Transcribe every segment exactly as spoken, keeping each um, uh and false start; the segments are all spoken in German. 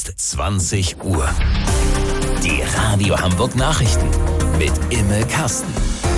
zwanzig Uhr. Die Radio Hamburg Nachrichten mit Imme Kasten.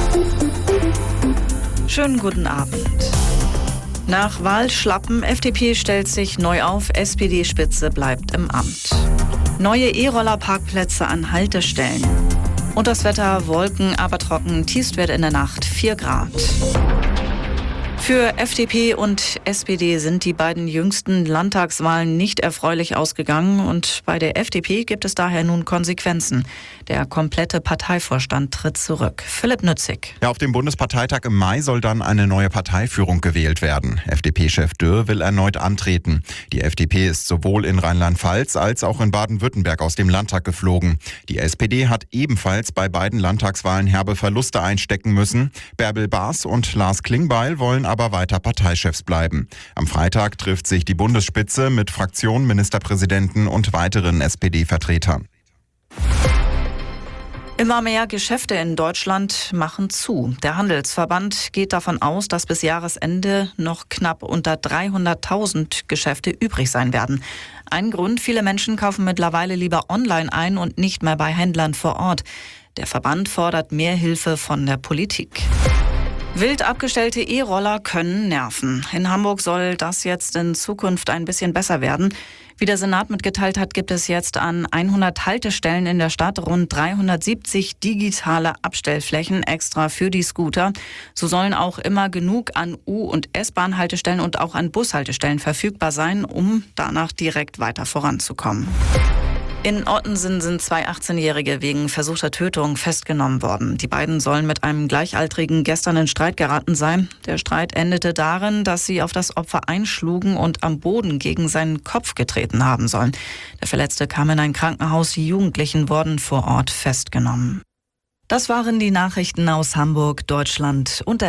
Schönen guten Abend. Nach Wahlschlappen, F D P stellt sich neu auf, S P D-Spitze bleibt im Amt. Neue E-Roller-Parkplätze an Haltestellen. Und das Wetter, Wolken, aber trocken, Tiefstwert in der Nacht vier Grad. Für F D P und S P D sind die beiden jüngsten Landtagswahlen nicht erfreulich ausgegangen und bei der F D P gibt es daher nun Konsequenzen. Der komplette Parteivorstand tritt zurück. Philipp Nützig. Ja, auf dem Bundesparteitag im Mai soll dann eine neue Parteiführung gewählt werden. F D P-Chef Dürr will erneut antreten. Die F D P ist sowohl in Rheinland-Pfalz als auch in Baden-Württemberg aus dem Landtag geflogen. Die S P D hat ebenfalls bei beiden Landtagswahlen herbe Verluste einstecken müssen. Bärbel Baas und Lars Klingbeil wollen aber weiter Parteichefs bleiben. Am Freitag trifft sich die Bundesspitze mit Fraktion, Ministerpräsidenten und weiteren S P D-Vertretern. Immer mehr Geschäfte in Deutschland machen zu. Der Handelsverband geht davon aus, dass bis Jahresende noch knapp unter dreihunderttausend Geschäfte übrig sein werden. Ein Grund, viele Menschen kaufen mittlerweile lieber online ein und nicht mehr bei Händlern vor Ort. Der Verband fordert mehr Hilfe von der Politik. Wild abgestellte E-Roller können nerven. In Hamburg soll das jetzt in Zukunft ein bisschen besser werden. Wie der Senat mitgeteilt hat, gibt es jetzt an hundert Haltestellen in der Stadt rund dreihundertsiebzig digitale Abstellflächen extra für die Scooter. So sollen auch immer genug an U- und S-Bahn-Haltestellen und auch an Bushaltestellen verfügbar sein, um danach direkt weiter voranzukommen. In Ottensen sind zwei achtzehnjährige wegen versuchter Tötung festgenommen worden. Die beiden sollen mit einem Gleichaltrigen gestern in Streit geraten sein. Der Streit endete darin, dass sie auf das Opfer einschlugen und am Boden gegen seinen Kopf getreten haben sollen. Der Verletzte kam in ein Krankenhaus, die Jugendlichen wurden vor Ort festgenommen. Das waren die Nachrichten aus Hamburg, Deutschland und der